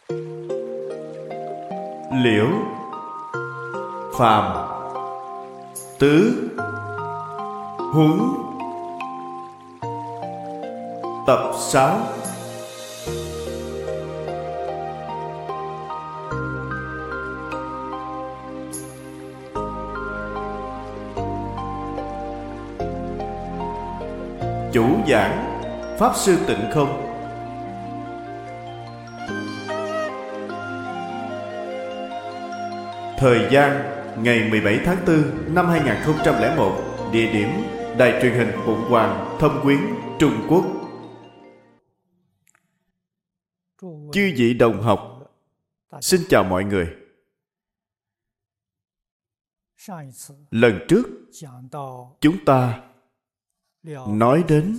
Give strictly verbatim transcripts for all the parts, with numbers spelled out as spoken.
Liễu Phàm Tứ Huấn Tập sáu. Chủ giảng Pháp Sư Tịnh Không. Thời gian ngày mười bảy tháng tư năm hai nghìn không trăm lẻ một. Địa điểm Đài truyền hình Phụng Hoàng, Thâm Quyến, Trung Quốc. Chư vị đồng học, xin chào mọi người. Lần trước chúng ta nói đến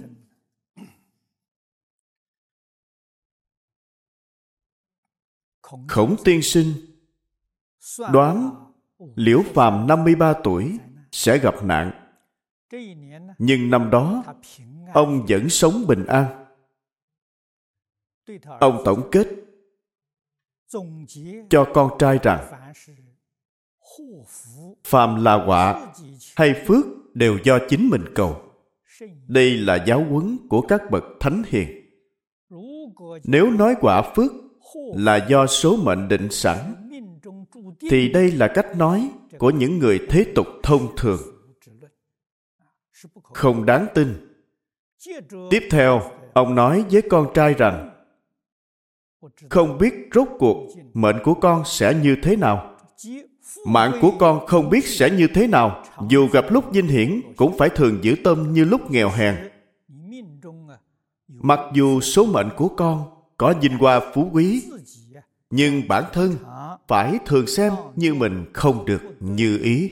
Khổng tiên sinh đoán Liễu Phàm năm mươi ba tuổi sẽ gặp nạn. Nhưng năm đó ông vẫn sống bình an. Ông tổng kết cho con trai rằng phàm là họa hay phước đều do chính mình cầu. Đây là giáo huấn của các bậc thánh hiền. Nếu nói quả phước là do số mệnh định sẵn, thì đây là cách nói của những người thế tục thông thường, không đáng tin. Tiếp theo, ông nói với con trai rằng không biết rốt cuộc mệnh của con sẽ như thế nào. Mạng của con không biết sẽ như thế nào. Dù gặp lúc vinh hiển cũng phải thường giữ tâm như lúc nghèo hèn. Mặc dù số mệnh của con có vinh hoa phú quý, nhưng bản thân phải thường xem như mình không được như ý.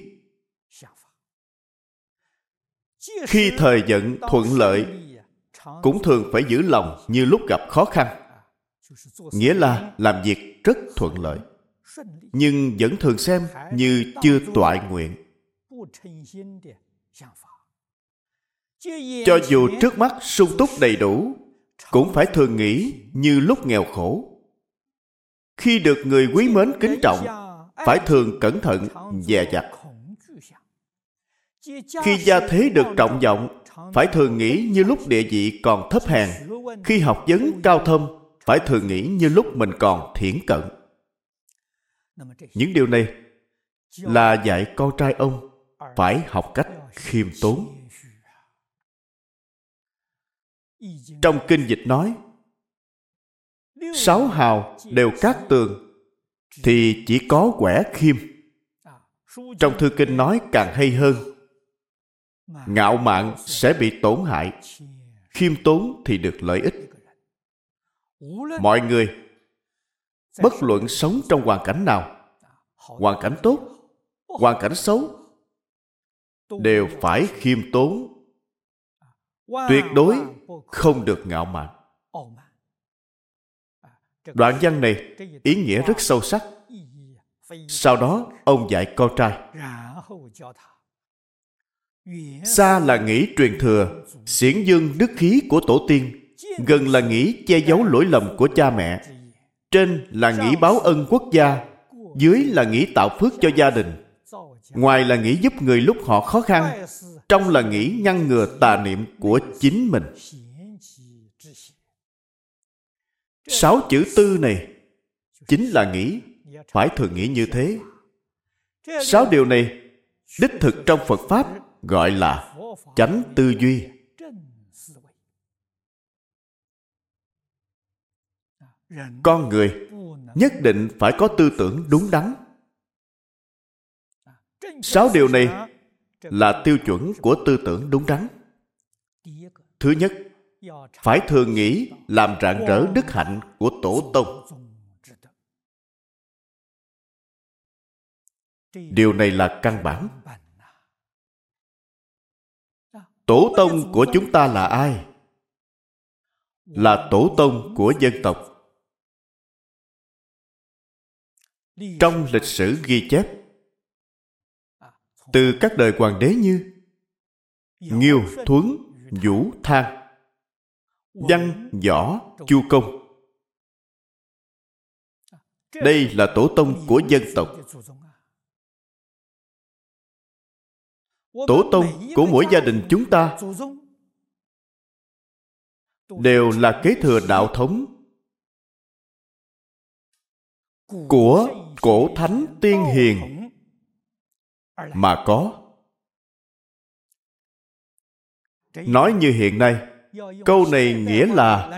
Khi thời vận thuận lợi, cũng thường phải giữ lòng như lúc gặp khó khăn. Nghĩa là làm việc rất thuận lợi, nhưng vẫn thường xem như chưa toại nguyện. Cho dù trước mắt sung túc đầy đủ, cũng phải thường nghĩ như lúc nghèo khổ. Khi được người quý mến kính trọng, phải thường cẩn thận dè dặt. Khi gia thế được trọng vọng, phải thường nghĩ như lúc địa vị còn thấp hèn. Khi học vấn cao thâm, phải thường nghĩ như lúc mình còn thiển cận. Những điều này là dạy con trai ông phải học cách khiêm tốn. Trong kinh dịch nói, sáu hào đều cát tường, thì chỉ có quẻ khiêm. Trong thư kinh nói càng hay hơn, ngạo mạn sẽ bị tổn hại, khiêm tốn thì được lợi ích. Mọi người, bất luận sống trong hoàn cảnh nào, hoàn cảnh tốt, hoàn cảnh xấu, đều phải khiêm tốn, tuyệt đối không được ngạo mạn. Đoạn văn này ý nghĩa rất sâu sắc. Sau đó ông dạy con trai, xa là nghĩ truyền thừa, xiển dương đức khí của tổ tiên, gần là nghĩ che giấu lỗi lầm của cha mẹ, trên là nghĩ báo ân quốc gia, dưới là nghĩ tạo phước cho gia đình, ngoài là nghĩ giúp người lúc họ khó khăn, trong là nghĩ ngăn ngừa tà niệm của chính mình. Sáu chữ tư này chính là nghĩ, phải thường nghĩ như thế. Sáu điều này đích thực trong Phật Pháp gọi là chánh tư duy. Con người nhất định phải có tư tưởng đúng đắn. Sáu điều này là tiêu chuẩn của tư tưởng đúng đắn. Thứ nhất, phải thường nghĩ làm rạng rỡ đức hạnh của tổ tông. Điều này là căn bản. Tổ tông của chúng ta là ai? Là tổ tông của dân tộc. Trong lịch sử ghi chép, từ các đời hoàng đế như Nghiêu, Thuấn, Vũ, Thang, Văn, Võ, Chu Công, Đây là tổ tông của dân tộc. Tổ tông của mỗi gia đình chúng ta đều là kế thừa đạo thống của cổ thánh tiên hiền mà có. Nói như hiện nay, câu này nghĩa là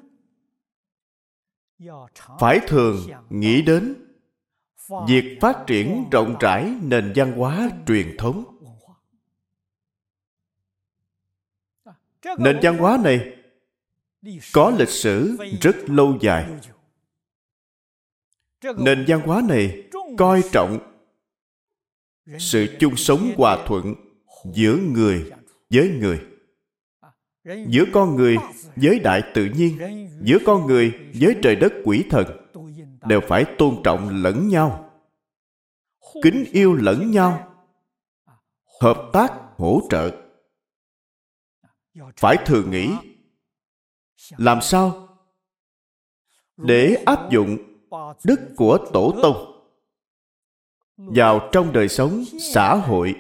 phải thường nghĩ đến việc phát triển rộng rãi nền văn hóa truyền thống. Nền văn hóa này có lịch sử rất lâu dài. Nền văn hóa này coi trọng sự chung sống hòa thuận giữa người với người, giữa con người với đại tự nhiên, giữa con người với trời đất quỷ thần, đều phải tôn trọng lẫn nhau, kính yêu lẫn nhau, hợp tác hỗ trợ. Phải thường nghĩ làm sao để áp dụng đức của tổ tông vào trong đời sống xã hội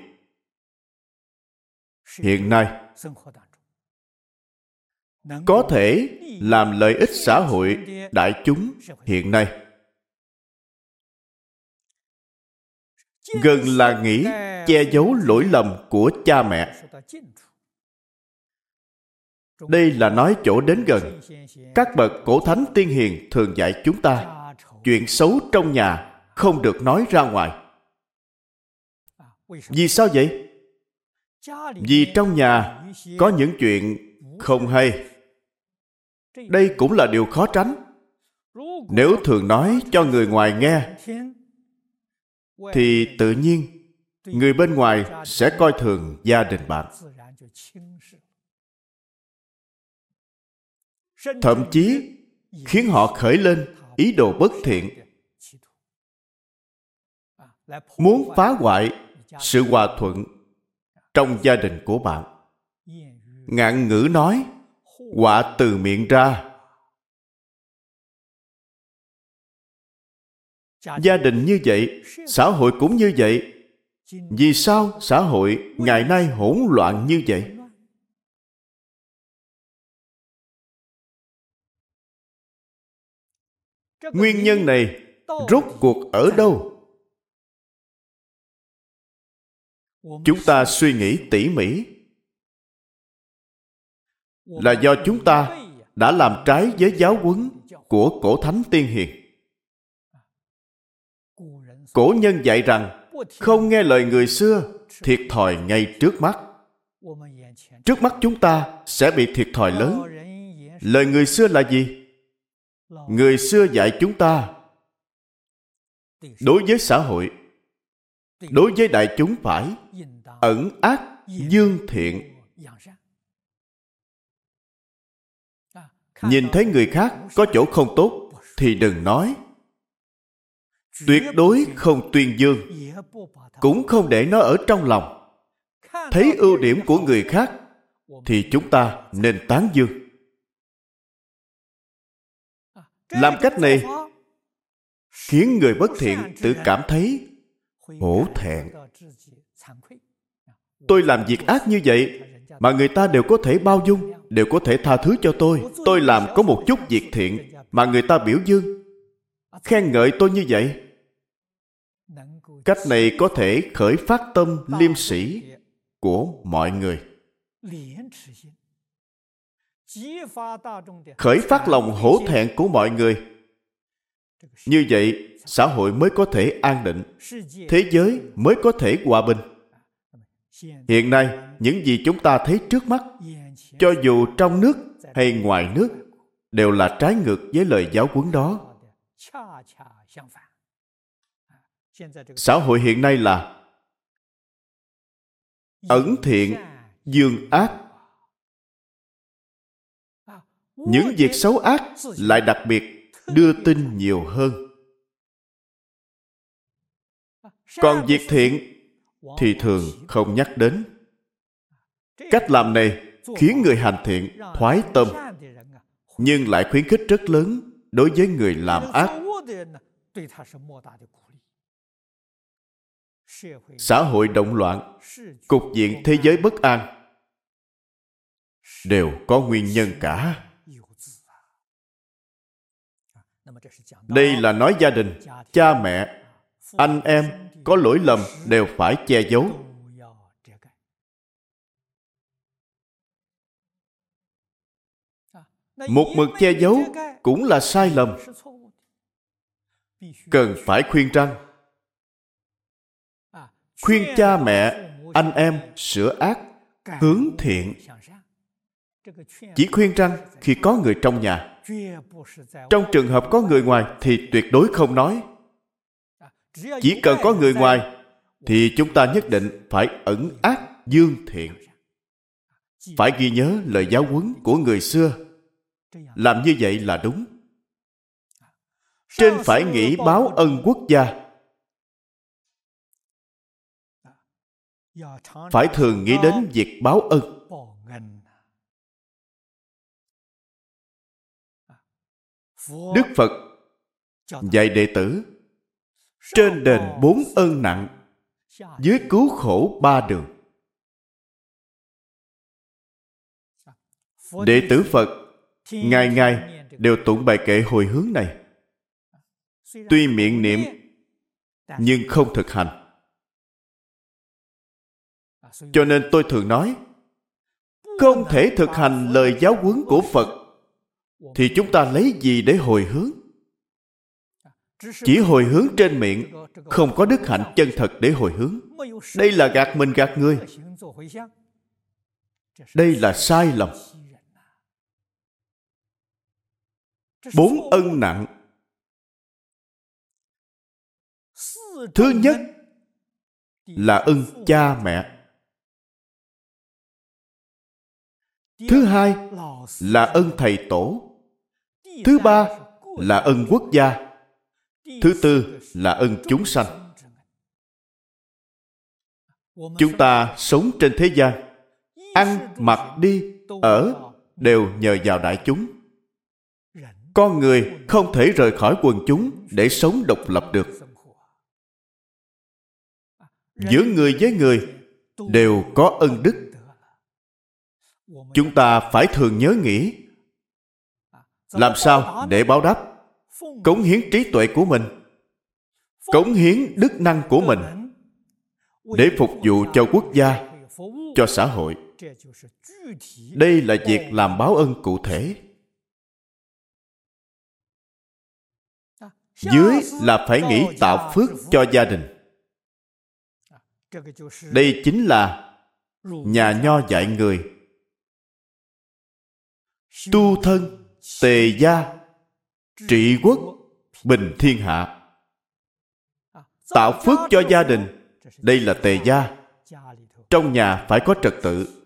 hiện nay, có thể làm lợi ích xã hội đại chúng hiện nay. Gần là nghĩ che giấu lỗi lầm của cha mẹ. Đây là nói chỗ đến gần. Các bậc cổ thánh tiên hiền thường dạy chúng ta, chuyện xấu trong nhà không được nói ra ngoài. Vì sao vậy? Vì trong nhà có những chuyện không hay. Đây cũng là điều khó tránh. Nếu thường nói cho người ngoài nghe, thì tự nhiên người bên ngoài sẽ coi thường gia đình bạn. Thậm chí khiến họ khởi lên ý đồ bất thiện, muốn phá hoại sự hòa thuận trong gia đình của bạn. Ngạn ngữ nói, họa từ miệng ra. Gia đình như vậy, xã hội cũng như vậy. Vì sao xã hội ngày nay hỗn loạn như vậy? Nguyên nhân này rốt cuộc ở đâu? Chúng ta suy nghĩ tỉ mỉ, là do chúng ta đã làm trái với giáo huấn của cổ thánh tiên hiền. Cổ nhân dạy rằng không nghe lời người xưa, thiệt thòi ngay trước mắt. Trước mắt chúng ta sẽ bị thiệt thòi lớn. Lời người xưa là gì? Người xưa dạy chúng ta, đối với xã hội, đối với đại chúng phải ẩn ác dương thiện. Nhìn thấy người khác có chỗ không tốt thì đừng nói. Tuyệt đối không tuyên dương, cũng không để nó ở trong lòng. Thấy ưu điểm của người khác thì chúng ta nên tán dương. Làm cách này khiến người bất thiện tự cảm thấy hổ thẹn. Tôi làm việc ác như vậy mà người ta đều có thể bao dung, đều có thể tha thứ cho tôi. Tôi làm có một chút việc thiện mà người ta biểu dương, khen ngợi tôi như vậy. Cách này có thể khởi phát tâm liêm sĩ của mọi người, khởi phát lòng hổ thẹn của mọi người. Như vậy, xã hội mới có thể an định, thế giới mới có thể hòa bình. Hiện nay, những gì chúng ta thấy trước mắt, cho dù trong nước hay ngoài nước, đều là trái ngược với lời giáo huấn đó. Xã hội hiện nay là ẩn thiện, dương ác. Những việc xấu ác lại đặc biệt đưa tin nhiều hơn. Còn việc thiện thì thường không nhắc đến. Cách làm này khiến người hành thiện thoái tâm, nhưng lại khuyến khích rất lớn đối với người làm ác. xã hội động loạn, cục diện thế giới bất an, đều có nguyên nhân cả. Đây là nói gia đình, cha mẹ, anh em có lỗi lầm đều phải che giấu. Một mực che giấu cũng là sai lầm. Cần phải khuyên răn. Khuyên cha mẹ, anh em sửa ác, hướng thiện. Chỉ khuyên răn khi có người trong nhà. Trong trường hợp có người ngoài thì tuyệt đối không nói. Chỉ cần có người ngoài thì chúng ta nhất định phải ẩn ác dương thiện. Phải ghi nhớ lời giáo huấn của người xưa. Làm như vậy là đúng. Trên phải nghĩ báo ân quốc gia. Phải thường nghĩ đến việc báo ân. Đức Phật dạy đệ tử trên đền bốn ân nặng, dưới cứu khổ ba đường. Đệ tử Phật ngày ngày đều tụng bài kệ hồi hướng này. Tuy miệng niệm nhưng không thực hành. Cho nên tôi thường nói, không thể thực hành lời giáo huấn của Phật thì chúng ta lấy gì để hồi hướng? Chỉ hồi hướng trên miệng, không có đức hạnh chân thật để hồi hướng. Đây là gạt mình gạt người. Đây là sai lầm. Bốn ân nặng. Thứ nhất là ân cha mẹ. Thứ hai là ân thầy tổ. Thứ ba là ân quốc gia. Thứ tư là ân chúng sanh. Chúng ta sống trên thế gian, ăn, mặc, đi, ở đều nhờ vào đại chúng. Con người không thể rời khỏi quần chúng để sống độc lập được. Giữa người với người đều có ân đức. Chúng ta phải thường nhớ nghĩ làm sao để báo đáp. Cống hiến trí tuệ của mình, cống hiến đức năng của mình để phục vụ cho quốc gia, cho xã hội. Đây là việc làm báo ân cụ thể. Dưới là phải nghĩ tạo phước cho gia đình. Đây chính là nhà Nho dạy người: tu thân, tề gia, trị quốc, bình thiên hạ. Tạo phước cho gia đình, đây là tề gia. Trong nhà phải có trật tự.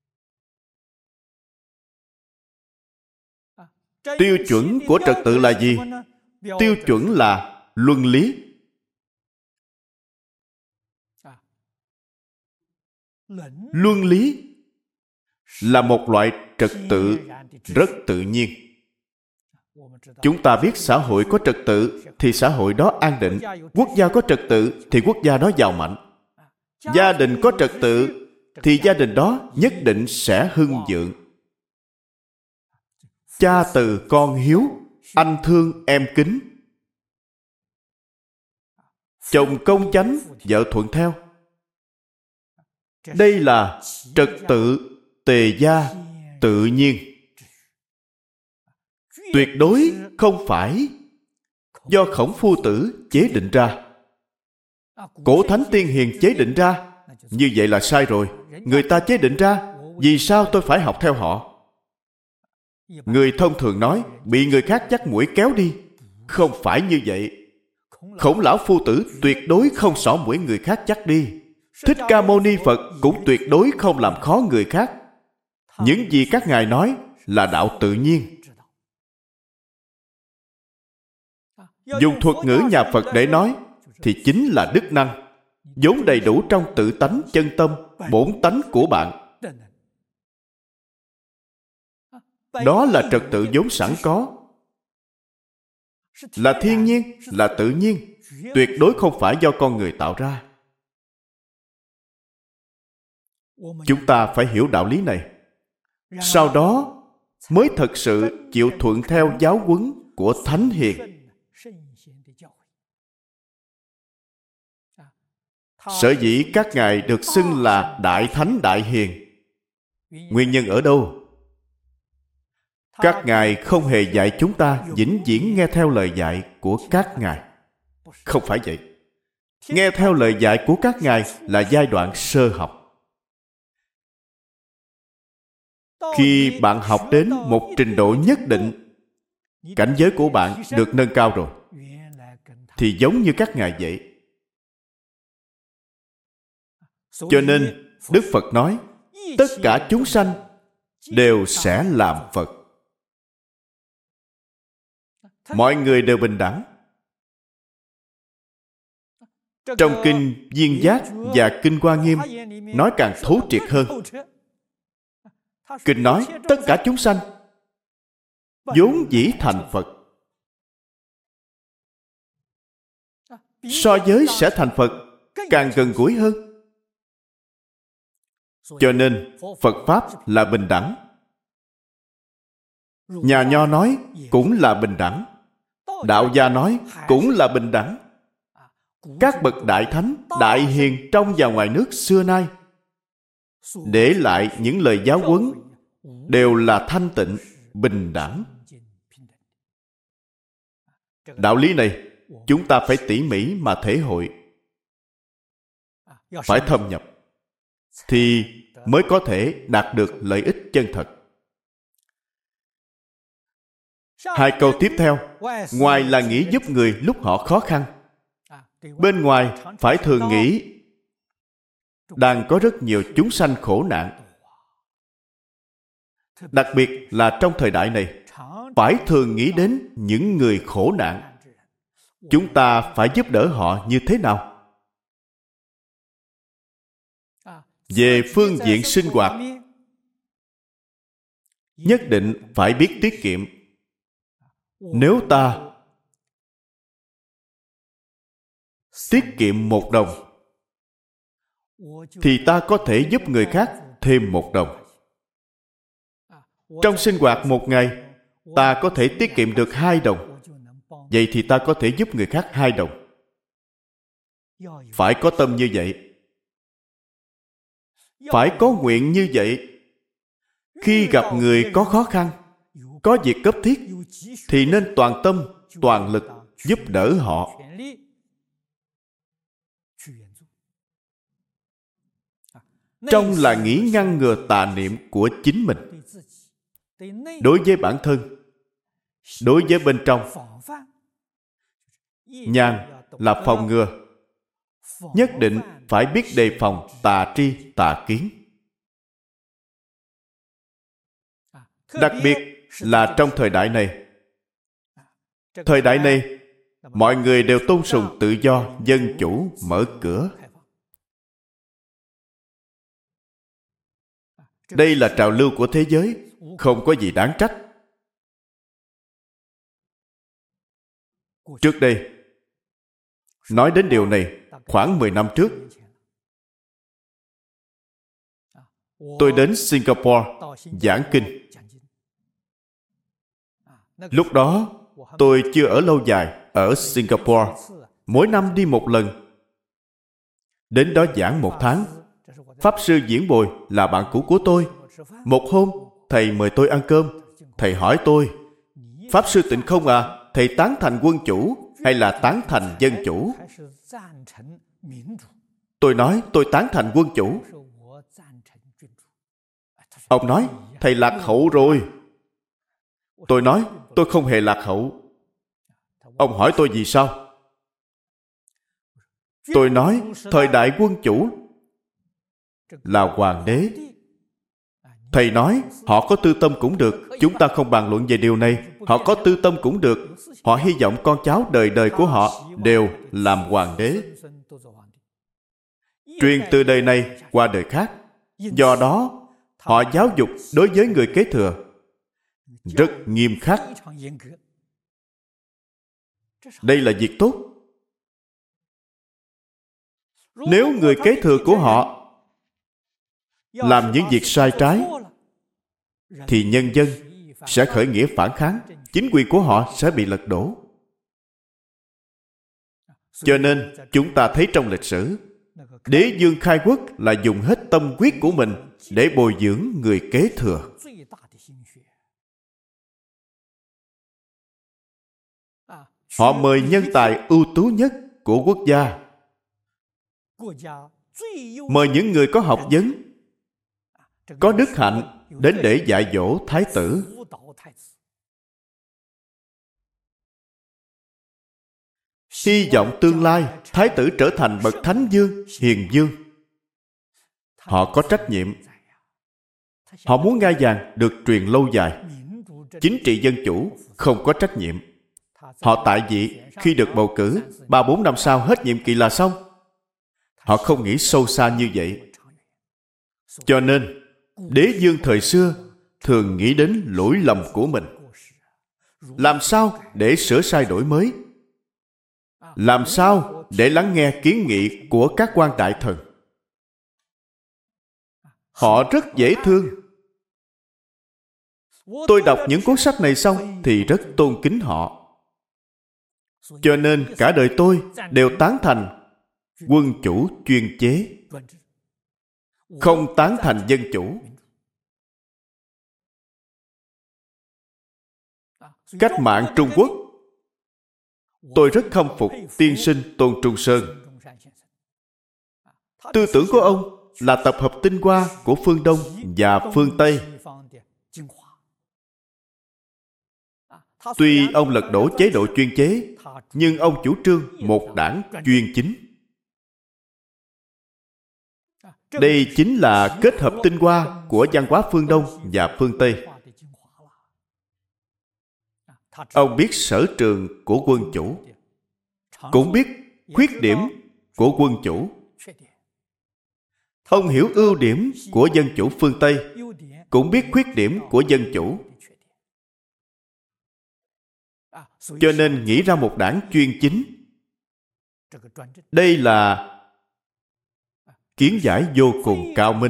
Tiêu chuẩn của trật tự là gì? Tiêu chuẩn là luân lý. Luân lý là một loại trật tự rất tự nhiên. Chúng ta biết xã hội có trật tự thì xã hội đó an định. Quốc gia có trật tự thì quốc gia đó giàu mạnh. Gia đình có trật tự thì gia đình đó nhất định sẽ hưng vượng. Cha từ con hiếu, anh thương em kính. Chồng công chánh, vợ thuận theo. Đây là trật tự tề gia tự nhiên. Tuyệt đối không phải do Khổng Phu Tử chế định ra. Cổ Thánh Tiên Hiền chế định ra. Như vậy là sai rồi. Người ta chế định ra, vì sao tôi phải học theo họ? Người thông thường nói bị người khác dắt mũi kéo đi. Không phải như vậy. Khổng Lão Phu Tử tuyệt đối không xỏ mũi người khác dắt đi. Thích Ca Mâu Ni Phật cũng tuyệt đối không làm khó người khác. Những gì các ngài nói là đạo tự nhiên. Dùng thuật ngữ nhà Phật để nói thì chính là đức năng, vốn đầy đủ trong tự tánh chân tâm, bổn tánh của bạn. Đó là trật tự vốn sẵn có. là thiên nhiên, là tự nhiên, tuyệt đối không phải do con người tạo ra. Chúng ta phải hiểu đạo lý này, sau đó mới thật sự chịu thuận theo giáo huấn của Thánh Hiền. Sở dĩ các ngài được xưng là Đại Thánh Đại Hiền, nguyên nhân ở đâu? Các ngài không hề dạy chúng ta vĩnh viễn nghe theo lời dạy của các ngài. Không phải vậy. Nghe theo lời dạy của các ngài là giai đoạn sơ học. Khi bạn học đến một trình độ nhất định, cảnh giới của bạn được nâng cao rồi, thì giống như các ngài vậy. Cho nên Đức Phật nói, tất cả chúng sanh đều sẽ làm Phật. Mọi người đều bình đẳng. Trong kinh Viên Giác và kinh Hoa Nghiêm nói càng thấu triệt hơn. Kinh nói tất cả chúng sanh vốn dĩ thành Phật. So với sẽ thành Phật càng gần gũi hơn. Cho nên Phật Pháp là bình đẳng. Nhà Nho nói cũng là bình đẳng. Đạo gia nói cũng là bình đẳng. Các bậc đại thánh, đại hiền trong và ngoài nước xưa nay để lại những lời giáo huấn đều là thanh tịnh, bình đẳng. Đạo lý này chúng ta phải tỉ mỉ mà thể hội, phải thâm nhập, thì mới có thể đạt được lợi ích chân thật. Hai câu tiếp theo, ngoài là nghĩ giúp người lúc họ khó khăn, bên ngoài phải thường nghĩ đang có rất nhiều chúng sanh khổ nạn. Đặc biệt là trong thời đại này, phải thường nghĩ đến những người khổ nạn. Chúng ta phải giúp đỡ họ như thế nào? Về phương diện sinh hoạt, nhất định phải biết tiết kiệm. Nếu ta tiết kiệm một đồng, thì ta có thể giúp người khác thêm một đồng. Trong sinh hoạt một ngày, ta có thể tiết kiệm được hai đồng. Vậy thì ta có thể giúp người khác hai đồng. Phải có tâm như vậy. Phải có nguyện như vậy. Khi gặp người có khó khăn, có việc cấp thiết, thì nên toàn tâm, toàn lực giúp đỡ họ. Trong là nghĩ ngăn ngừa tà niệm của chính mình. Đối với bản thân, đối với bên trong. Nhàn là phòng ngừa. Nhất định phải biết đề phòng tà tri, tà kiến. Đặc biệt là trong thời đại này. Thời đại này, mọi người đều tôn sùng tự do, dân chủ, mở cửa. Đây là trào lưu của thế giới, không có gì đáng trách. Trước đây, nói đến điều này khoảng mười năm trước, tôi đến Singapore giảng kinh. Lúc đó, tôi chưa ở lâu dài ở Singapore. Mỗi năm đi một lần. Đến đó giảng một tháng. Pháp sư Diễn Bồi là bạn cũ của tôi. Một hôm, thầy mời tôi ăn cơm. Thầy hỏi tôi, Pháp sư Tịnh Không à, thầy tán thành quân chủ hay là tán thành dân chủ? Tôi nói, tôi tán thành quân chủ. Ông nói, thầy lạc hậu rồi. Tôi nói, tôi không hề lạc hậu. Ông hỏi tôi vì sao? Tôi nói, thời đại quân chủ là hoàng đế. Thầy nói, họ có tư tâm cũng được. Chúng ta không bàn luận về điều này. Họ có tư tâm cũng được. Họ hy vọng con cháu đời đời của họ đều làm hoàng đế, truyền từ đời này qua đời khác. Do đó, họ giáo dục đối với người kế thừa rất nghiêm khắc. Đây là việc tốt. Nếu người kế thừa của họ làm những việc sai trái, thì nhân dân sẽ khởi nghĩa phản kháng, chính quyền của họ sẽ bị lật đổ. Cho nên chúng ta thấy trong lịch sử, Đế Dương khai quốc là dùng hết tâm huyết của mình để bồi dưỡng người kế thừa. Họ mời nhân tài ưu tú nhất của quốc gia, mời những người có học vấn, có đức hạnh đến để dạy dỗ thái tử. Hy vọng tương lai thái tử trở thành bậc thánh vương, hiền vương. Họ có trách nhiệm. Họ muốn ngai vàng được truyền lâu dài. Chính trị dân chủ không có trách nhiệm. Họ tại vị khi được bầu cử, ba bốn năm sau hết nhiệm kỳ là xong. Họ không nghĩ sâu xa như vậy. Cho nên Đế Dương thời xưa thường nghĩ đến lỗi lầm của mình. Làm sao để sửa sai đổi mới? Làm sao để lắng nghe kiến nghị của các quan đại thần? Họ rất dễ thương. Tôi đọc những cuốn sách này xong thì rất tôn kính họ. Cho nên cả đời tôi đều tán thành quân chủ chuyên chế, không tán thành dân chủ. Cách mạng Trung Quốc, tôi rất khâm phục tiên sinh Tôn Trung Sơn. Tư tưởng của ông là tập hợp tinh hoa của phương Đông và phương Tây. Tuy ông lật đổ chế độ chuyên chế, nhưng ông chủ trương một đảng chuyên chính. Đây chính là kết hợp tinh hoa của văn hóa phương Đông và phương Tây. Ông biết sở trường của quân chủ, cũng biết khuyết điểm của quân chủ. Ông hiểu ưu điểm của dân chủ phương Tây, cũng biết khuyết điểm của dân chủ. Cho nên nghĩ ra một đảng chuyên chính. Đây là kiến giải vô cùng cao minh.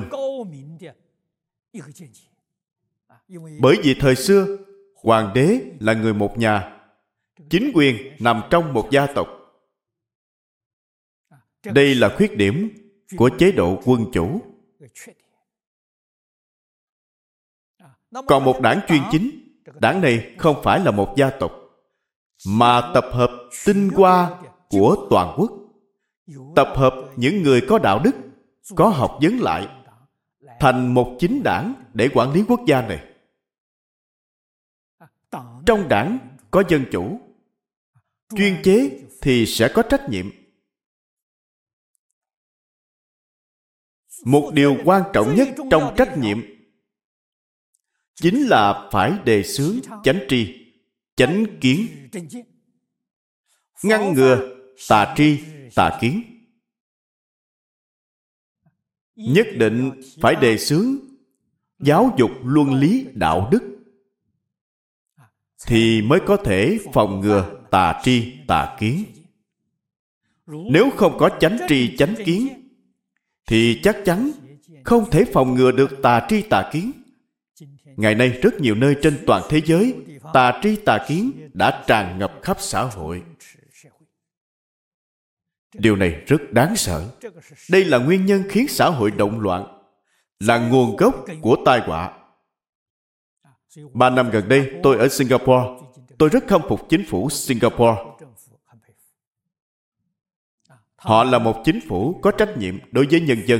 Bởi vì thời xưa, hoàng đế là người một nhà, chính quyền nằm trong một gia tộc. Đây là khuyết điểm của chế độ quân chủ. Còn một đảng chuyên chính, đảng này không phải là một gia tộc, mà tập hợp tinh hoa của toàn quốc, tập hợp những người có đạo đức, có học vấn lại, thành một chính đảng để quản lý quốc gia này. Trong đảng có dân chủ, chuyên chế thì sẽ có trách nhiệm. Một điều quan trọng nhất trong trách nhiệm chính là phải đề xướng chánh tri, chánh kiến, ngăn ngừa tà tri, tà kiến. Nhất định phải đề xướng giáo dục luân lý đạo đức, thì mới có thể phòng ngừa tà tri, tà kiến. Nếu không có chánh tri, chánh kiến, thì chắc chắn không thể phòng ngừa được tà tri, tà kiến. Ngày nay rất nhiều nơi trên toàn thế giới, tà tri, tà kiến đã tràn ngập khắp xã hội. Điều này rất đáng sợ. Đây là nguyên nhân khiến xã hội động loạn, là nguồn gốc của tai họa. Ba năm gần đây, tôi ở Singapore. Tôi rất khâm phục chính phủ Singapore. Họ là một chính phủ có trách nhiệm đối với nhân dân.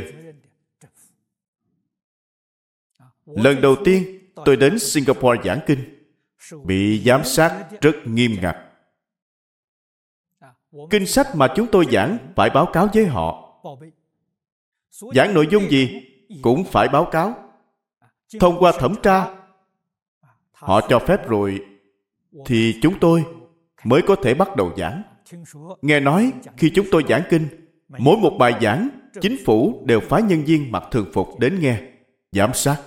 Lần đầu tiên tôi đến Singapore giảng kinh, bị giám sát rất nghiêm ngặt. Kinh sách mà chúng tôi giảng phải báo cáo với họ. Giảng nội dung gì cũng phải báo cáo. Thông qua thẩm tra, họ cho phép rồi thì chúng tôi mới có thể bắt đầu giảng. Nghe nói khi chúng tôi giảng kinh, mỗi một bài giảng, chính phủ đều phái nhân viên mặc thường phục đến nghe, giám sát.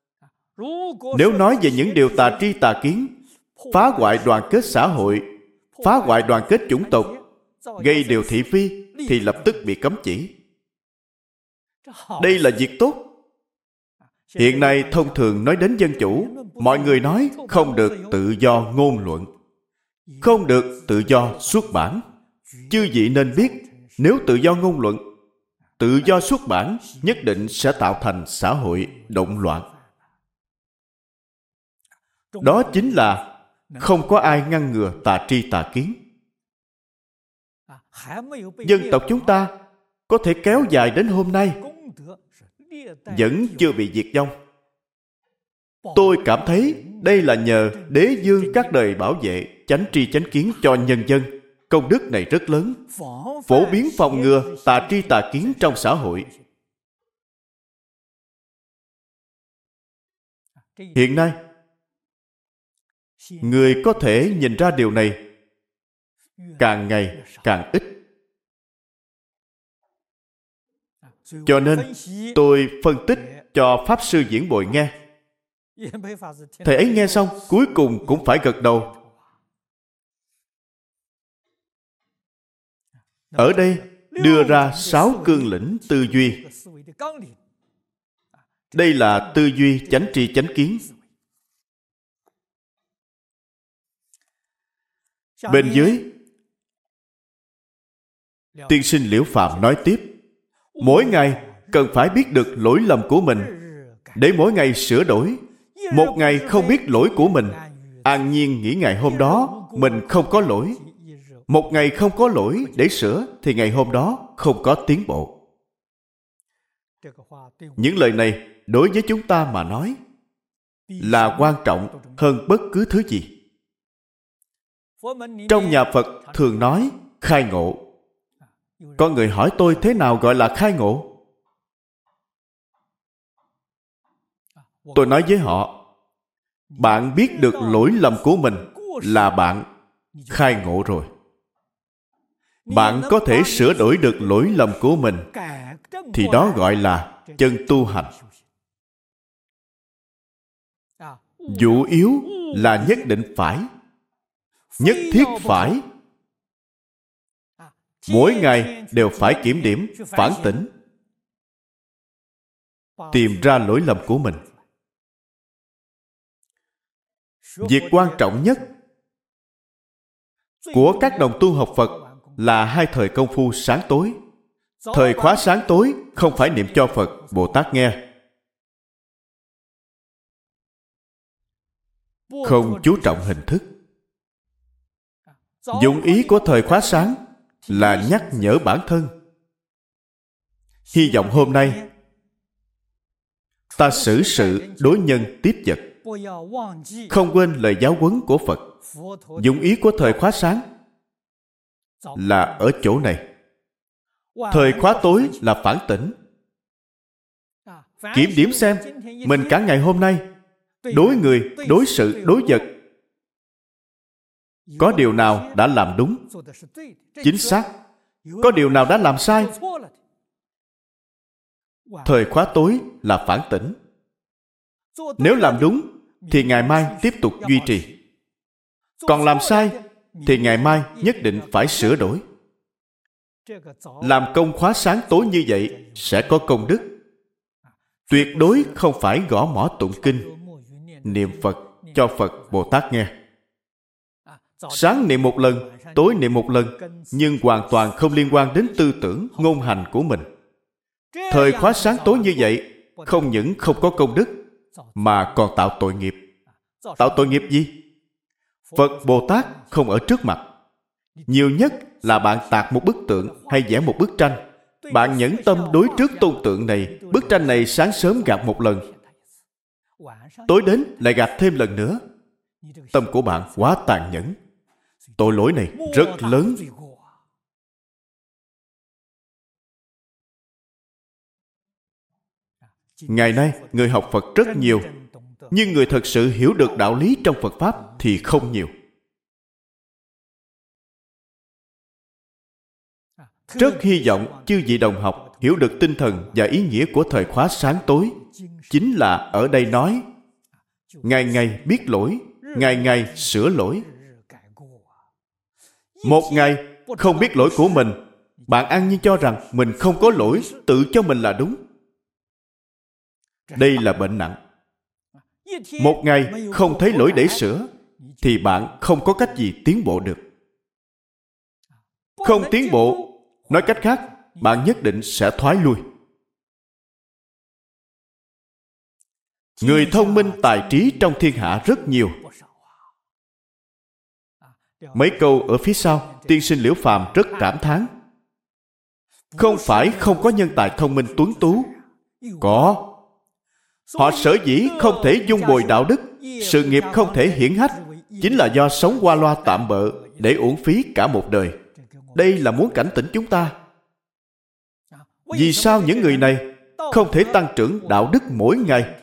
Nếu nói về những điều tà tri tà kiến, phá hoại đoàn kết xã hội, phá hoại đoàn kết chủng tộc, gây điều thị phi, thì lập tức bị cấm chỉ. Đây là việc tốt. Hiện nay thông thường nói đến dân chủ, mọi người nói không được tự do ngôn luận, không được tự do xuất bản. Chư vị nên biết, nếu tự do ngôn luận, tự do xuất bản, nhất định sẽ tạo thành xã hội động loạn. Đó chính là không có ai ngăn ngừa tà tri tà kiến. Dân tộc chúng ta có thể kéo dài đến hôm nay vẫn chưa bị diệt vong. Tôi cảm thấy đây là nhờ đế vương các đời bảo vệ chánh tri chánh kiến cho nhân dân. Công đức này rất lớn, phổ biến phòng ngừa tà tri tà kiến trong xã hội. Hiện nay, người có thể nhìn ra điều này càng ngày càng ít. Cho nên tôi phân tích cho Pháp Sư Diễn Bồi nghe. Thầy ấy nghe xong cuối cùng cũng phải gật đầu. Ở đây đưa ra sáu cương lĩnh tư duy. Đây là tư duy chánh tri chánh kiến. Bên dưới, tiên sinh Liễu Phàm nói tiếp, mỗi ngày cần phải biết được lỗi lầm của mình, để mỗi ngày sửa đổi. Một ngày không biết lỗi của mình, an nhiên nghĩ ngày hôm đó mình không có lỗi. Một ngày không có lỗi để sửa, thì ngày hôm đó không có tiến bộ. Những lời này đối với chúng ta mà nói là quan trọng hơn bất cứ thứ gì. Trong nhà Phật thường nói khai ngộ. Có người hỏi tôi thế nào gọi là khai ngộ? Tôi nói với họ, bạn biết được lỗi lầm của mình là bạn khai ngộ rồi. Bạn có thể sửa đổi được lỗi lầm của mình, thì đó gọi là chân tu hành. Vụ yếu là nhất định phải, nhất thiết phải. Mỗi ngày đều phải kiểm điểm, phản tỉnh, tìm ra lỗi lầm của mình. Việc quan trọng nhất của các đồng tu học Phật là hai thời công phu sáng tối. Thời khóa sáng tối không phải niệm cho Phật, Bồ Tát nghe, không chú trọng hình thức. Dụng ý của thời khóa sáng là nhắc nhở bản thân. Hy vọng hôm nay ta xử sự đối nhân tiếp vật, không quên lời giáo huấn của Phật. Dụng ý của thời khóa sáng là ở chỗ này. Thời khóa tối là phản tỉnh. Kiểm điểm xem mình cả ngày hôm nay đối người, đối sự, đối vật, có điều nào đã làm đúng, chính xác, có điều nào đã làm sai. Thời khóa tối là phản tỉnh. Nếu làm đúng thì ngày mai tiếp tục duy trì. Còn làm sai thì ngày mai nhất định phải sửa đổi. Làm công khóa sáng tối như vậy sẽ có công đức. Tuyệt đối không phải gõ mõ tụng kinh, niệm Phật cho Phật, Bồ Tát nghe. Sáng niệm một lần, tối niệm một lần, nhưng hoàn toàn không liên quan đến tư tưởng, ngôn hành của mình. Thời khóa sáng tối như vậy không những không có công đức, mà còn tạo tội nghiệp. Tạo tội nghiệp gì? Phật, Bồ Tát không ở trước mặt. Nhiều nhất là bạn tạc một bức tượng hay vẽ một bức tranh. Bạn nhẫn tâm đối trước tôn tượng này. Bức tranh này sáng sớm gạt một lần, tối đến lại gạt thêm lần nữa. Tâm của bạn quá tàn nhẫn. Tội lỗi này rất lớn. Ngày nay, người học Phật rất nhiều, nhưng người thật sự hiểu được đạo lý trong Phật Pháp thì không nhiều. Rất hy vọng chư vị đồng học hiểu được tinh thần và ý nghĩa của thời khóa sáng tối. Chính là ở đây nói, ngày ngày biết lỗi, ngày ngày sửa lỗi. Một ngày không biết lỗi của mình, bạn an nhiên cho rằng mình không có lỗi, tự cho mình là đúng. Đây là bệnh nặng. Một ngày không thấy lỗi để sửa, thì bạn không có cách gì tiến bộ được. Không tiến bộ, nói cách khác, bạn nhất định sẽ thoái lui. Người thông minh tài trí trong thiên hạ rất nhiều. Mấy câu ở phía sau, tiên sinh Liễu Phàm rất cảm thán. Không phải không có nhân tài thông minh tuấn tú. Có. Họ sở dĩ không thể dung bồi đạo đức, sự nghiệp không thể hiển hách, chính là do sống qua loa tạm bợ để uổng phí cả một đời. Đây là muốn cảnh tỉnh chúng ta. Vì sao những người này không thể tăng trưởng đạo đức mỗi ngày?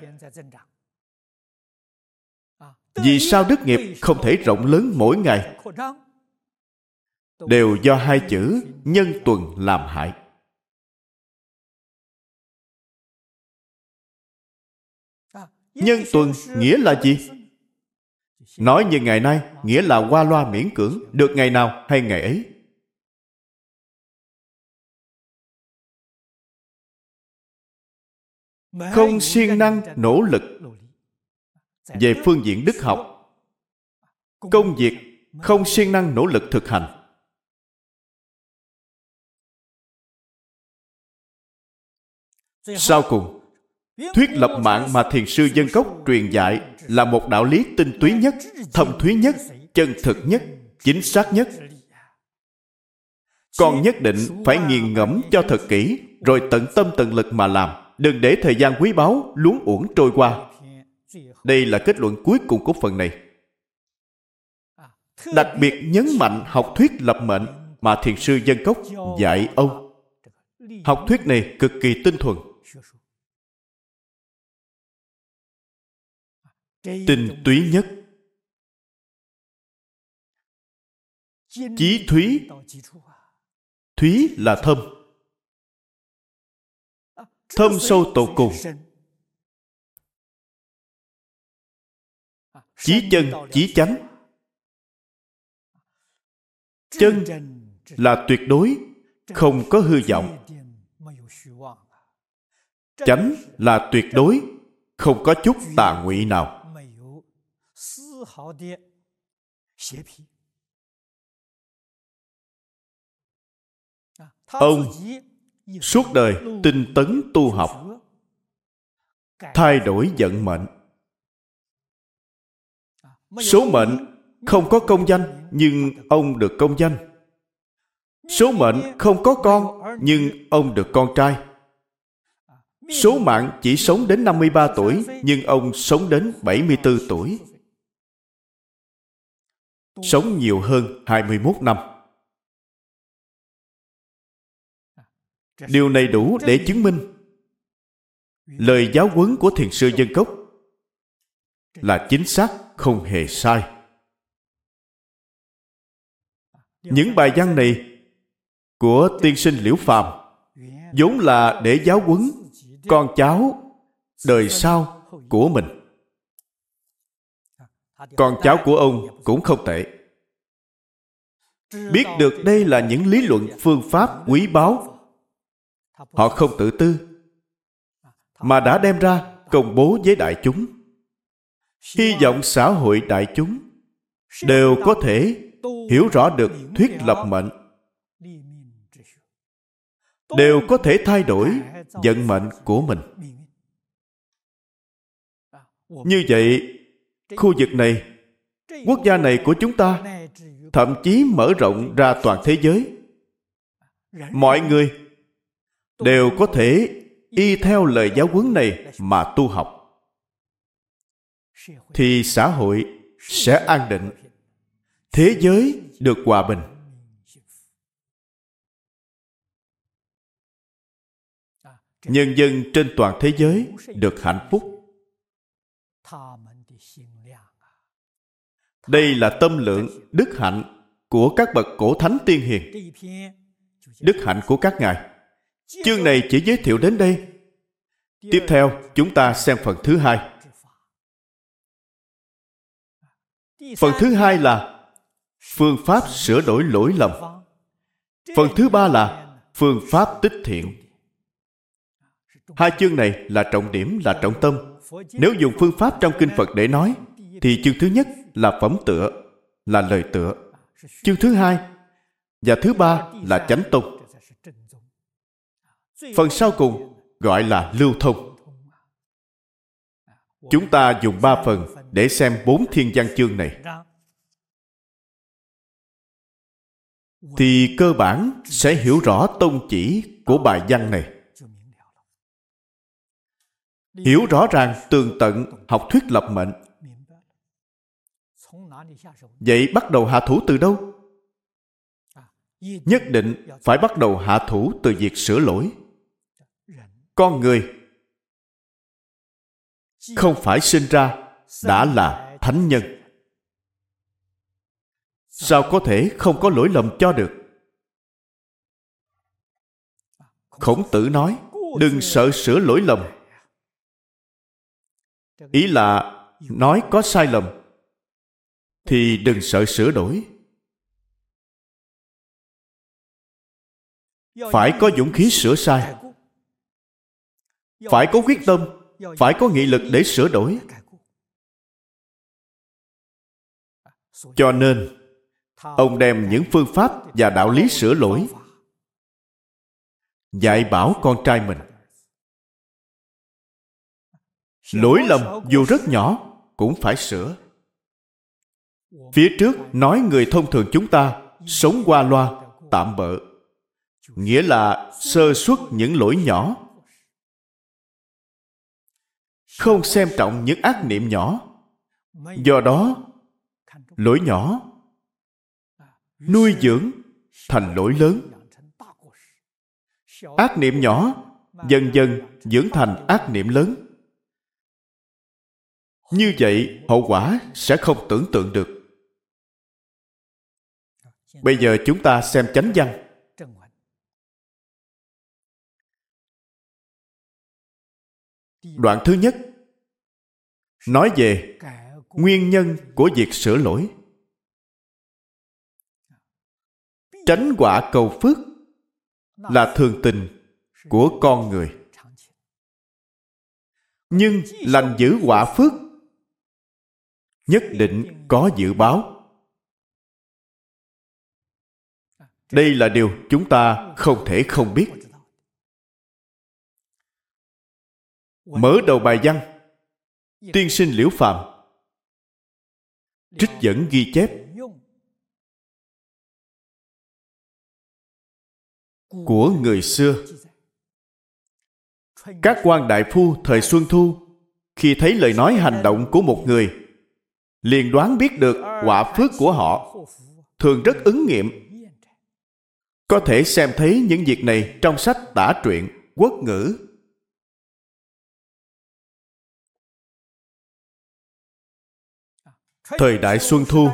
Vì sao đức nghiệp không thể rộng lớn mỗi ngày? Đều do hai chữ nhân tuần làm hại. Nhân tuần nghĩa là gì? Nói như ngày nay, nghĩa là qua loa miễn cưỡng, được ngày nào hay ngày ấy. Không siêng năng nỗ lực. Về phương diện đức học, công việc không siêng năng nỗ lực thực hành. Sau cùng, thuyết lập mạng mà Thiền sư Dân Cốc truyền dạy là một đạo lý tinh túy nhất, thâm thúy nhất, chân thực nhất, chính xác nhất. Còn nhất định phải nghiền ngẫm cho thật kỹ, rồi tận tâm tận lực mà làm, đừng để thời gian quý báu luống uổng trôi qua. Đây là kết luận cuối cùng của phần này. Đặc biệt nhấn mạnh học thuyết lập mệnh mà Thiền sư Dân Cốc dạy ông. Học thuyết này cực kỳ tinh thuần, tinh túy nhất, chí thúy. Thúy là thâm, thâm sâu tột cùng. Chí chân, chí chánh. Chân là tuyệt đối, không có hư vọng. Chánh là tuyệt đối, không có chút tà ngụy nào. Ông suốt đời tinh tấn tu học, thay đổi vận mệnh. Số mệnh không có công danh, nhưng ông được công danh. Số mệnh không có con, nhưng ông được con trai. Số mạng chỉ sống đến năm mươi ba tuổi, nhưng ông sống đến bảy mươi tư tuổi. Sống nhiều hơn hai mươi mốt năm. Điều này đủ để chứng minh lời giáo huấn của Thiền sư Dân Cốc là chính xác, không hề sai. Những bài văn này của tiên sinh Liễu Phàm vốn là để giáo huấn con cháu đời sau của mình. Con cháu của ông cũng không tệ. Biết được đây là những lý luận phương pháp quý báu, họ không tự tư, mà đã đem ra công bố với đại chúng. Hy vọng xã hội đại chúng đều có thể hiểu rõ được thuyết lập mệnh, đều có thể thay đổi vận mệnh của mình. Như vậy, khu vực này, quốc gia này của chúng ta, thậm chí mở rộng ra toàn thế giới, mọi người đều có thể y theo lời giáo huấn này mà tu học, thì xã hội sẽ an định, thế giới được hòa bình. Nhân dân trên toàn thế giới được hạnh phúc. Đây là tâm lượng đức hạnh của các bậc cổ thánh tiên hiền, đức hạnh của các ngài. Chương này chỉ giới thiệu đến đây. Tiếp theo chúng ta xem phần thứ hai. Phần thứ hai là phương pháp sửa đổi lỗi lầm. Phần thứ ba là phương pháp tích thiện. Hai chương này là trọng điểm, là trọng tâm. Nếu dùng phương pháp trong kinh Phật để nói, thì chương thứ nhất là phẩm tựa, là lời tựa. Chương thứ hai và thứ ba là chánh tông. Phần sau cùng gọi là lưu thông. Chúng ta dùng ba phần để xem bốn thiên văn chương này, thì cơ bản sẽ hiểu rõ tông chỉ của bài văn này. Hiểu rõ ràng tường tận học thuyết lập mệnh. Vậy bắt đầu hạ thủ từ đâu? Nhất định phải bắt đầu hạ thủ từ việc sửa lỗi. Con người không phải sinh ra đã là thánh nhân. Sao có thể không có lỗi lầm cho được? Khổng Tử nói, đừng sợ sửa lỗi lầm. Ý là nói có sai lầm thì đừng sợ sửa đổi. Phải có dũng khí sửa sai, phải có quyết tâm, phải có nghị lực để sửa đổi. Cho nên ông đem những phương pháp và đạo lý sửa lỗi dạy bảo con trai mình. Lỗi lầm dù rất nhỏ cũng phải sửa. Phía trước nói người thông thường chúng ta sống qua loa, tạm bợ, nghĩa là sơ suất những lỗi nhỏ, không xem trọng những ác niệm nhỏ. Do đó lỗi nhỏ nuôi dưỡng thành lỗi lớn, ác niệm nhỏ dần dần dưỡng thành ác niệm lớn. Như vậy hậu quả sẽ không tưởng tượng được. Bây giờ chúng ta xem chánh văn. Đoạn thứ nhất nói về nguyên nhân của việc sửa lỗi. Tránh họa cầu phước là thường tình của con người, nhưng lành giữ họa phước nhất định có dự báo. Đây là điều chúng ta không thể không biết. Mở đầu bài văn, tiên sinh Liễu Phàm trích dẫn ghi chép của người xưa. Các quan đại phu thời Xuân Thu khi thấy lời nói hành động của một người, liền đoán biết được họa phước của họ, thường rất ứng nghiệm. Có thể xem thấy những việc này trong sách tả truyện, quốc ngữ. Thời đại Xuân Thu,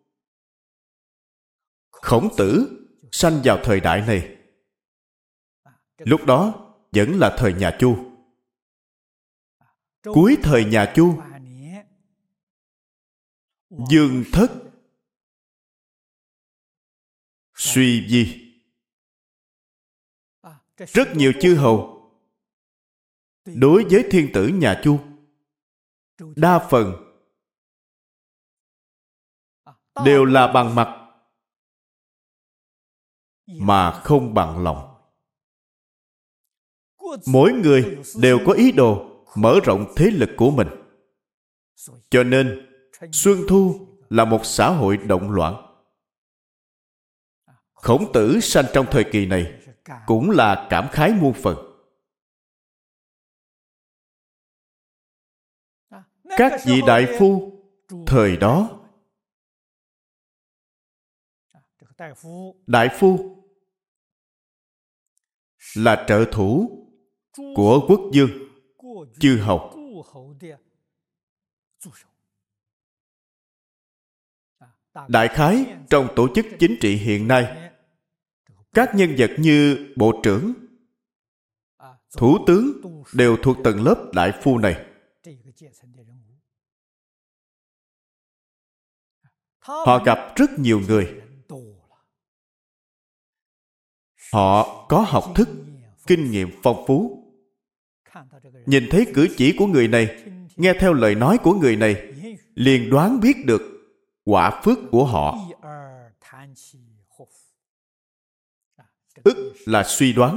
Khổng Tử sanh vào thời đại này. Lúc đó vẫn là thời nhà Chu. Cuối thời nhà Chu, Dương thất suy vi. Rất nhiều chư hầu đối với thiên tử nhà Chu, đa phần đều là bằng mặt mà không bằng lòng. Mỗi người đều có ý đồ mở rộng thế lực của mình. Cho nên Xuân Thu là một xã hội động loạn. Khổng Tử sanh trong thời kỳ này cũng là cảm khái muôn phần. Các vị đại phu thời đó, đại phu là trợ thủ của quốc vương, chư hầu. Đại khái trong tổ chức chính trị hiện nay, các nhân vật như bộ trưởng, thủ tướng đều thuộc tầng lớp đại phu này. Họ gặp rất nhiều người. Họ có học thức, kinh nghiệm phong phú. Nhìn thấy cử chỉ của người này, nghe theo lời nói của người này, liền đoán biết được quả phước của họ. Ức là suy đoán.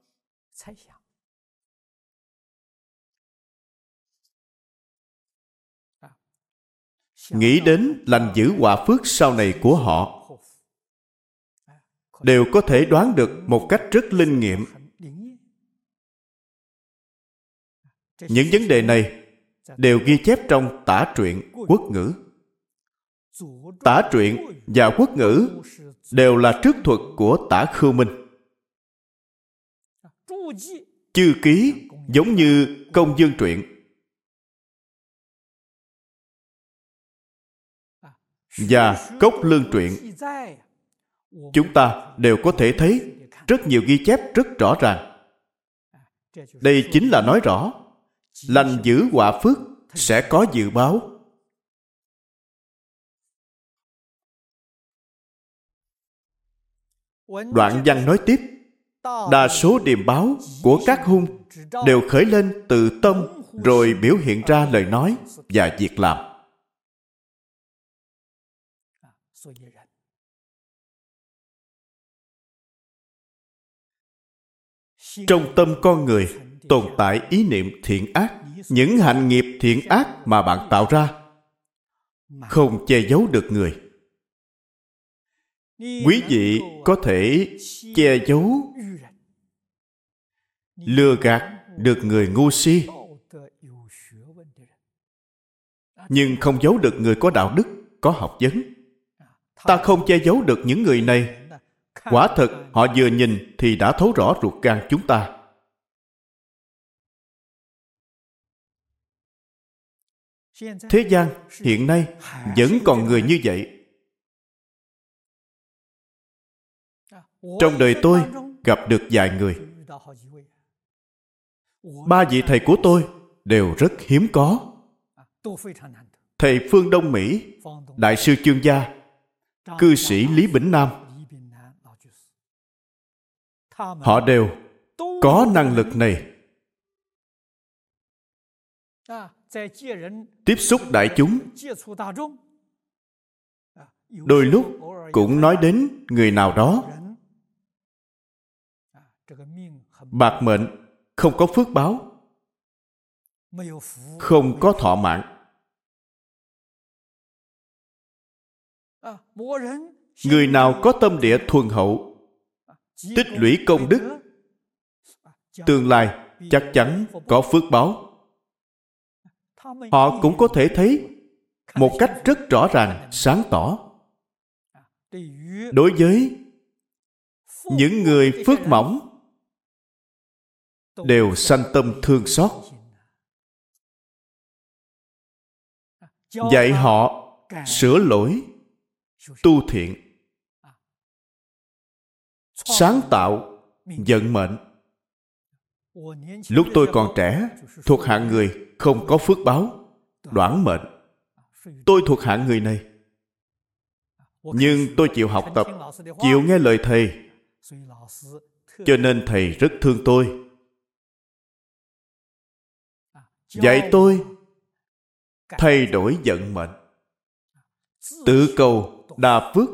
Nghĩ đến lành dữ quả phước sau này của họ, đều có thể đoán được một cách rất linh nghiệm. Những vấn đề này đều ghi chép trong tả truyện, quốc ngữ. Tả truyện và quốc ngữ đều là trước thuật của Tả Khưu Minh. Chư ký giống như Công Dương truyện và Cốc Lương truyện. Chúng ta đều có thể thấy rất nhiều ghi chép rất rõ ràng. Đây chính là nói rõ lành dữ quả phước sẽ có dự báo. Đoạn văn nói tiếp, đa số điềm báo của các hung đều khởi lên từ tâm, rồi biểu hiện ra lời nói và việc làm. Trong tâm con người tồn tại ý niệm thiện ác. Những hành nghiệp thiện ác mà bạn tạo ra không che giấu được người. Quý vị có thể che giấu, lừa gạt được người ngu si, nhưng không giấu được người có đạo đức, có học vấn. Ta không che giấu được những người này. Quả thật, họ vừa nhìn thì đã thấu rõ ruột gan chúng ta. Thế gian hiện nay vẫn còn người như vậy. Trong đời tôi gặp được vài người. Ba vị thầy của tôi đều rất hiếm có. Thầy Phương Đông Mỹ, Đại sư Chương Gia, cư sĩ Lý Bỉnh Nam, họ đều có năng lực này. Tiếp xúc đại chúng, đôi lúc cũng nói đến người nào đó. Bạc mệnh, không có phước báo, không có thọ mạng. Người nào có tâm địa thuần hậu, tích lũy công đức, tương lai chắc chắn có phước báo. Họ cũng có thể thấy một cách rất rõ ràng, sáng tỏ. Đối với những người phước mỏng, đều sanh tâm thương xót, dạy họ sửa lỗi, tu thiện, sáng tạo vận mệnh. Lúc tôi còn trẻ, thuộc hạng người không có phước báo, đoản mệnh. Tôi thuộc hạng người này. Nhưng tôi chịu học tập, chịu nghe lời thầy, cho nên thầy rất thương tôi. Dạy tôi thay đổi vận mệnh, tự cầu đa phước.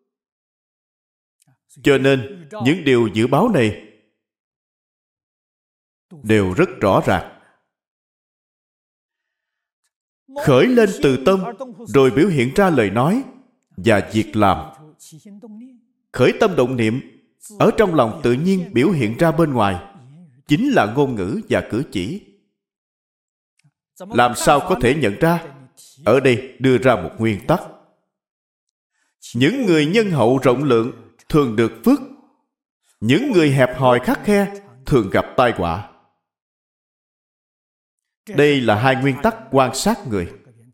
Cho nên những điều dự báo này đều rất rõ ràng. Khởi lên từ tâm, rồi biểu hiện ra lời nói và việc làm. Khởi tâm động niệm, ở trong lòng tự nhiên biểu hiện ra bên ngoài, chính là ngôn ngữ và cử chỉ. Làm sao có thể nhận ra? Ở đây đưa ra một nguyên tắc. Những người nhân hậu rộng lượng thường được phước. Những người hẹp hòi khắt khe thường gặp tai họa. Đây là hai nguyên tắc quan sát người.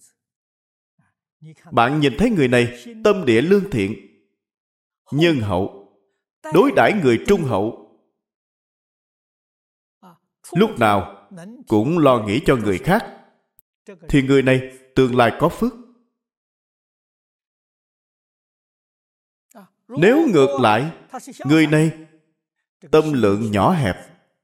Bạn nhìn thấy người này tâm địa lương thiện, nhân hậu, đối đãi người trung hậu, lúc nào cũng lo nghĩ cho người khác, thì người này tương lai có phước. Nếu ngược lại, người này tâm lượng nhỏ hẹp,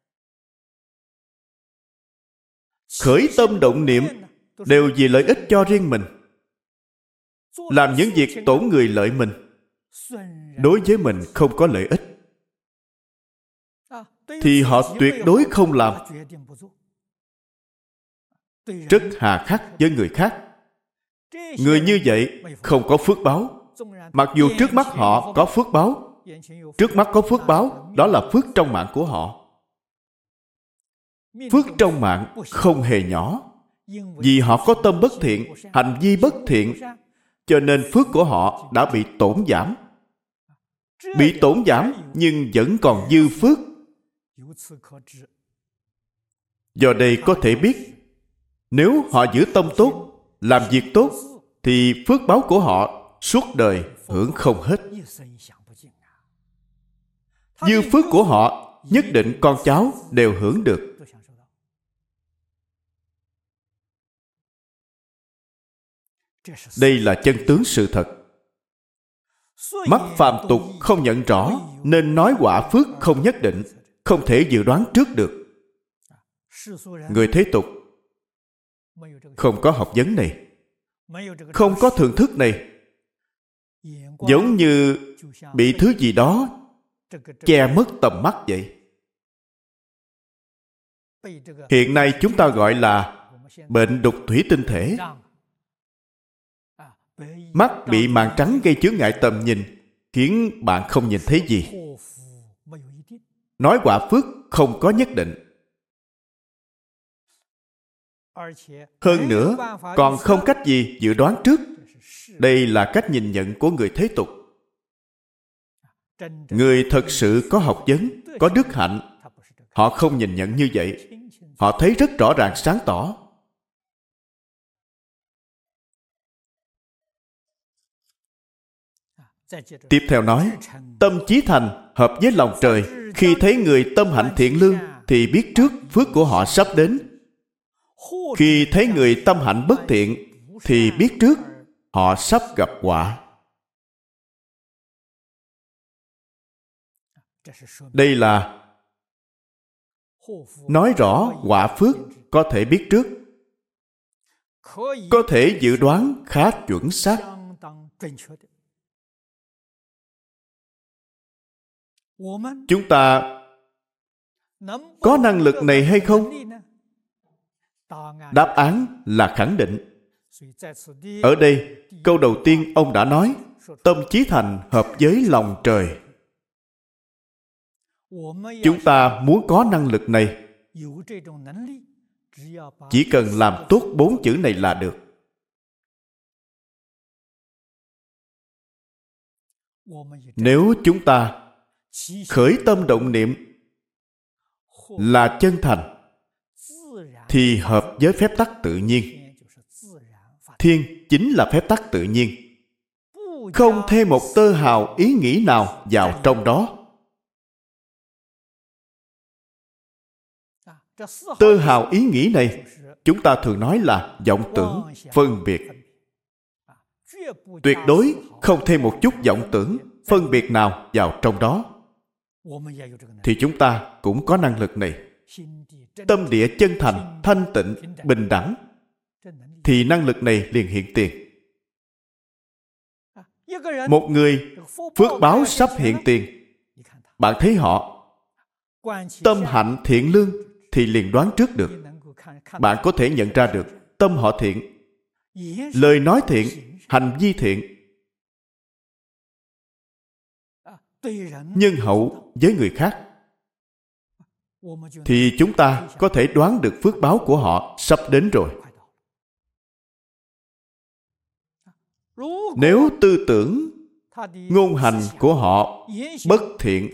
khởi tâm động niệm đều vì lợi ích cho riêng mình, làm những việc tổn người lợi mình, đối với mình không có lợi ích, thì họ tuyệt đối không làm. Rất hà khắc với người khác. Người như vậy không có phước báo. Mặc dù trước mắt họ có phước báo, trước mắt có phước báo, đó là phước trong mạng của họ. Phước trong mạng không hề nhỏ. Vì họ có tâm bất thiện, hành vi bất thiện, cho nên phước của họ đã bị tổn giảm. Bị tổn giảm nhưng vẫn còn dư phước. Do đây có thể biết, nếu họ giữ tâm tốt, làm việc tốt, thì phước báo của họ suốt đời hưởng không hết. Dư phước của họ nhất định con cháu đều hưởng được. Đây là chân tướng sự thật. Mắt phàm tục không nhận rõ, nên nói quả phước không nhất định, không thể dự đoán trước được. Người thế tục không có học vấn này, không có thưởng thức này, giống như bị thứ gì đó che mất tầm mắt vậy. Hiện nay chúng ta gọi là bệnh đục thủy tinh thể. Mắt bị màng trắng gây chướng ngại tầm nhìn, khiến bạn không nhìn thấy gì. Nói quả phước không có nhất định. Hơn nữa, còn không cách gì dự đoán trước. Đây là cách nhìn nhận của người thế tục. Người thật sự có học vấn, có đức hạnh, họ không nhìn nhận như vậy. Họ thấy rất rõ ràng sáng tỏ. Tiếp theo nói, tâm chí thành hợp với lòng trời. Khi thấy người tâm hạnh thiện lương thì biết trước phước của họ sắp đến. Khi thấy người tâm hạnh bất thiện thì biết trước họ sắp gặp họa. Đây là nói rõ họa phước có thể biết trước, có thể dự đoán khá chuẩn xác. Chúng ta có năng lực này hay không? Đáp án là khẳng định. Ở đây, câu đầu tiên ông đã nói, tâm chí thành hợp với lòng trời. Chúng ta muốn có năng lực này, chỉ cần làm tốt bốn chữ này là được. Nếu chúng ta khởi tâm động niệm là chân thành, thì hợp với phép tắc tự nhiên. Thiên chính là phép tắc tự nhiên, không thêm một tơ hào ý nghĩ nào vào trong đó. Tơ hào ý nghĩ này chúng ta thường nói là vọng tưởng, phân biệt. Tuyệt đối không thêm một chút vọng tưởng, phân biệt nào vào trong đó. Thì chúng ta cũng có năng lực này. Tâm địa chân thành, thanh tịnh, bình đẳng, thì năng lực này liền hiện tiền. Một người phước báo sắp hiện tiền, bạn thấy họ tâm hạnh thiện lương thì liền đoán trước được. Bạn có thể nhận ra được tâm họ thiện, lời nói thiện, hành vi thiện, nhân hậu với người khác, thì chúng ta có thể đoán được phước báo của họ sắp đến rồi. Nếu tư tưởng, ngôn hành của họ bất thiện,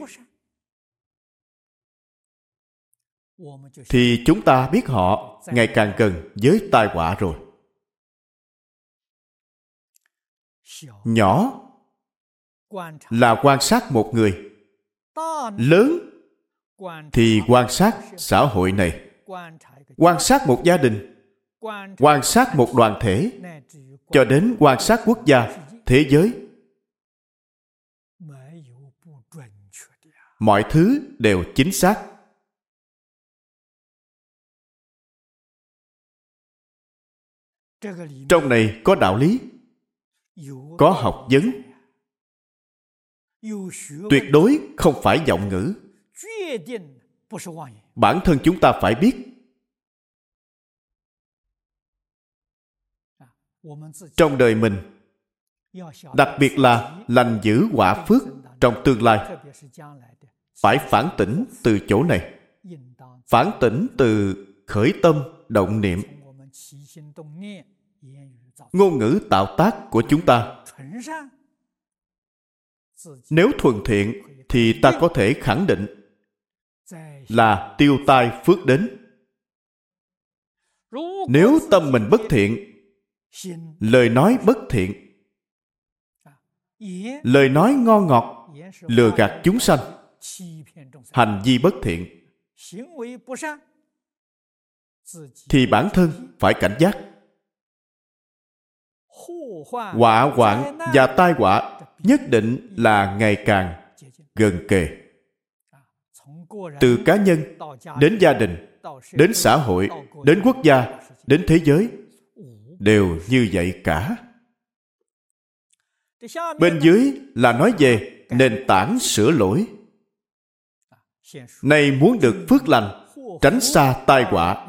thì chúng ta biết họ ngày càng gần với tai họa rồi. Nhỏ là quan sát một người, lớn thì quan sát xã hội này, quan sát một gia đình, quan sát một đoàn thể, cho đến quan sát quốc gia, thế giới. mọi thứ đều chính xác. Trong này có đạo lý, có học vấn, tuyệt đối không phải vọng ngữ. Bản thân chúng ta phải biết. Trong đời mình, đặc biệt là lành dữ quả phước trong tương lai, phải phản tỉnh từ chỗ này. Phản tỉnh từ khởi tâm, động niệm, ngôn ngữ tạo tác của chúng ta. Nếu thuần thiện thì ta có thể khẳng định là tiêu tai phước đến. Nếu tâm mình bất thiện, lời nói bất thiện, lời nói ngon ngọt, lừa gạt chúng sanh, hành vi bất thiện, thì bản thân phải cảnh giác. Họa hoạn và tai họa nhất định là ngày càng gần kề. Từ cá nhân đến gia đình, đến xã hội, đến quốc gia, đến thế giới, đều như vậy cả. Bên dưới là nói về nền tảng sửa lỗi. Này muốn được phước lành, tránh xa tai họa.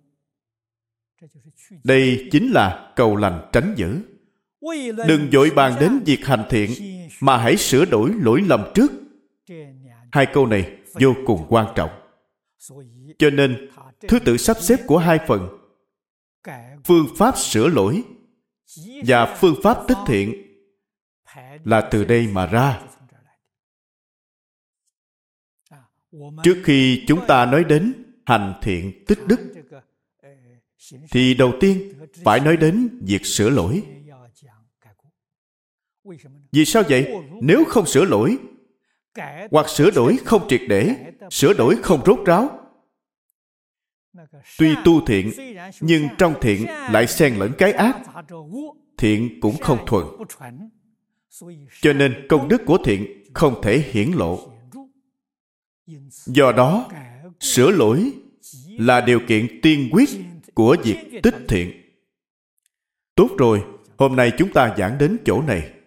Đây chính là cầu lành tránh dữ. Đừng vội bàn đến việc hành thiện, mà hãy sửa đổi lỗi lầm trước. Hai câu này vô cùng quan trọng. Cho nên, thứ tự sắp xếp của hai phần, phương pháp sửa lỗi và phương pháp tích thiện, là từ đây mà ra. Trước khi chúng ta nói đến hành thiện tích đức, thì đầu tiên phải nói đến việc sửa lỗi. Vì sao vậy? Nếu không sửa lỗi, hoặc sửa đổi không triệt để, sửa đổi không rốt ráo, tuy tu thiện, nhưng trong thiện lại xen lẫn cái ác, thiện cũng không thuần. Cho nên công đức của thiện không thể hiển lộ. Do đó, sửa lỗi là điều kiện tiên quyết của việc tích thiện. Tốt rồi, hôm nay chúng ta giảng đến chỗ này.